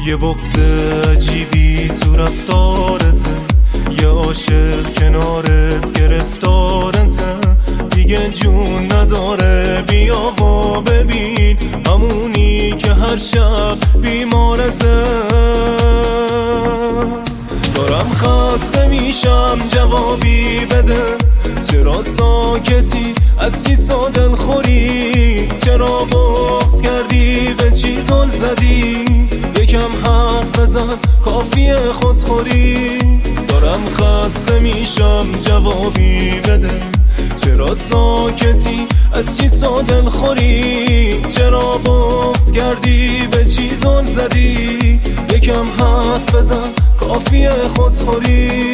یه بغض عجیبی تو رفتارته، یه عاشق کنارت گرفتارته، دیگه جون نداره بیا و ببین همونی که هر شب بیمارته. دارم خسته میشم جوابی بده، چرا ساکتی از چی تو دلخوری، چرا بغض کردی به چی زل زدی، یکم حرف بزن کافیه خودخوری. دارم خسته میشم جوابی بده، چرا ساکتی از چی تو دلخوری، چرا بغض کردی به چی زل زدی، یکم حرف بزن کافیه خودخوری.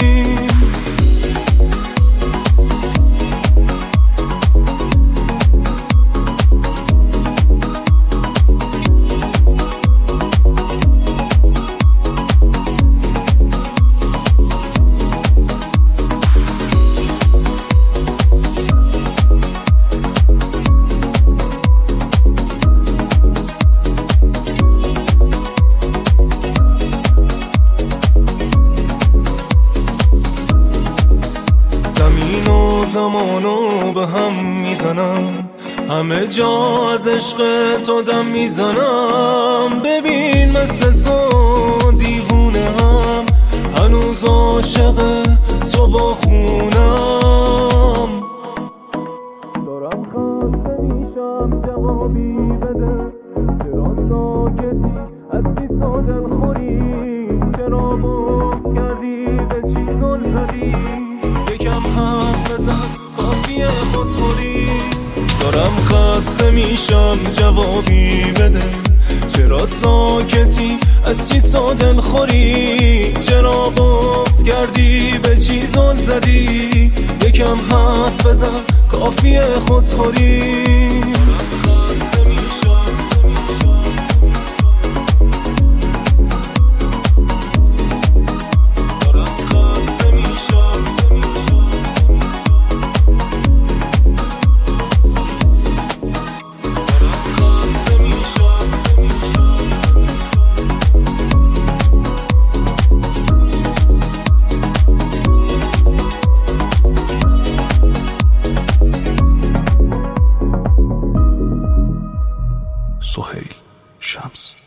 زمین و زمانو به هم میزنم، همه جا از عشق تو دم میزنم. ببین مثل تو دیوونه هم هنوز عاشق تو با خونم. دارم خسته میشم جوابی بده، چرا ساکتی از چی تو دلخوری، چرا بغض کردی به چی زل زدی، یکم حرف بزن کافیه خودخوری. دارم خسته میشم جوابی بده، چرا ساکتی از چی تو دلخوری، چرا بغض کردی به چی زل زدی، یکم حرف بزن کافیه خودخوری. سهیل شمس.